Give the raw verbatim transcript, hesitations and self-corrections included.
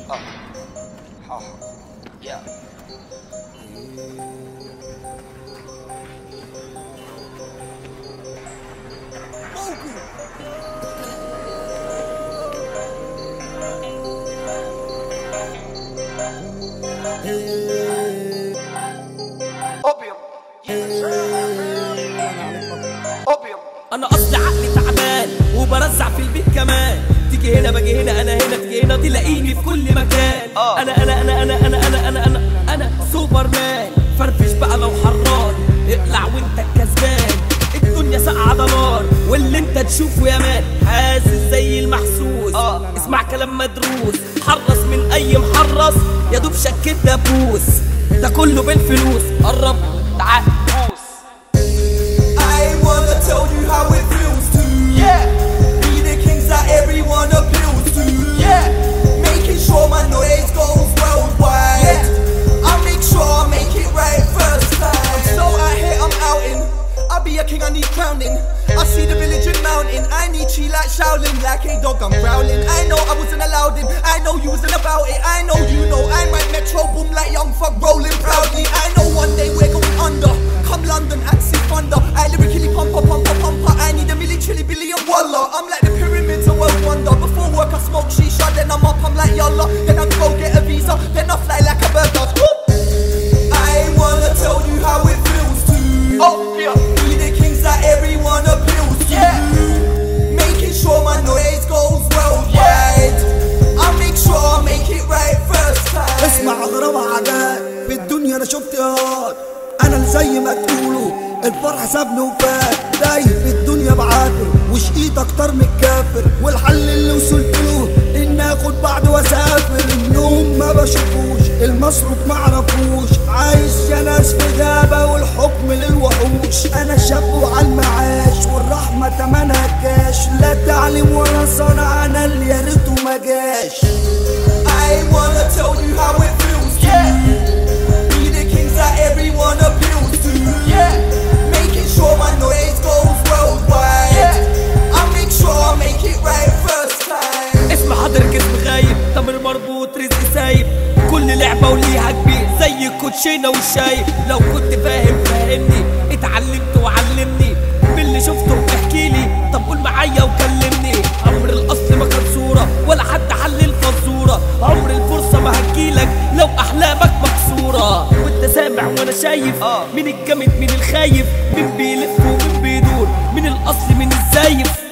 اه ها يا أبيض أبيض. انا اصلي عقلي تعبان وبرزع في البيت كمان، تيجي هنا باجي هنا، انا هنا تيجي هنا، تلاقيني في كل مكان. آه. انا انا انا انا انا انا انا انا انا سوبر مان. فرفش بقى لو حران، اقلع وانت الكسبان. الدنيا ساقعة دمار واللي انت تشوفه يا مان، حاسس زي المحسوس. آه. اسمع كلام مدروس، حرص من اي محرص، يا دوب شكيت دبوس، ده كله بالفلوس. قرب تعال بوس. I wanna tell you how it feels to Yeah. be the kings that everyone appeals to. Yeah. Making sure my noise goes worldwide. Yeah. I make sure I make it right first time. I'm so out here, I'm outing. I be a king, I need crowning. I see the village in mountain. I need chi like Shaolin, like a dog, I'm growling. I know I wasn't allowed in. I know you wasn't about it. I know you know I might metro boom like young fuck rolling proudly. I know one day we're going under. Come London, Axie Thunder. I lyrically pump up, pump up, pump up. I need a milli billion wallah. I'm like the pyramids, a world wonder. Before work I smoke shisha, then I'm up, I'm like yallah. Then I go get a visa, then I fly like a bird does. Whoop. I wanna tell you how it feels to Opium. be the kings that everyone appeals to. Yeah. Making sure my noise goes worldwide. I make sure I make it right first time. اسمع اغرب عجائب في الدنيا انا شفت هاد. انا اللي زي ما تقولوا الفرح سابني وفات، تايه في الدنيا بعافر وشقيت اكتر من الكافر. والحل اللي وصلت له ان اخد بعض واسافر. النوم ما بشوفوش، المصروف ما عرفوش، عايش يا ناس في غابه والحكم للوحوش. انا شاب وعلى المعاش والرحمه تمنها كاش، لا تعليم ولا صنع، انا اللي يا ريته ما جاش. I wanna tell you how it feels to Yeah. be the kings that everyone appeals to. Yeah. Making sure my noise goes worldwide. Yeah. I make sure I make it right first time. اسم حاضر جسم غايب، تمر مربوط رزق سايب. كل لعبة وليها كبير زي الكوتشينة والشايب. لو كنت فاهم فهمني، اتعلمت وعلمني من اللي شفته احكيلي. طب قول معايا وكلمني. عمر الاصل ما كان صورة ولا حد حل الفزورة. عمر الفرصة ما هتجيلك لو احلامك مكسورة. وانت سامع وانا شايف آه. مين الجامد مين الخايف، مين بيلف ومين بيدور، مين الاصل مين الزايف.